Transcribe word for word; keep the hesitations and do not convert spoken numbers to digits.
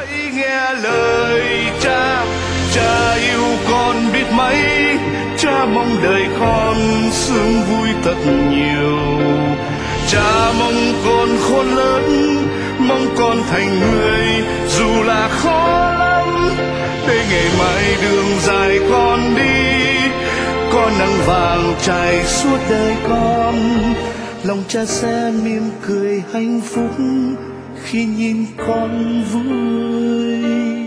hãy nghe lời cha. Cha yêu con biết mấy, cha mong đời con sướng vui thật nhiều. Cha mong con khôn lớn, mong con thành người dù là khó lắm, để ngày mai đường dài con đi có nắng vàng trải suốt đời con. Lòng cha sẽ mỉm cười hạnh phúc khi nhìn con vui.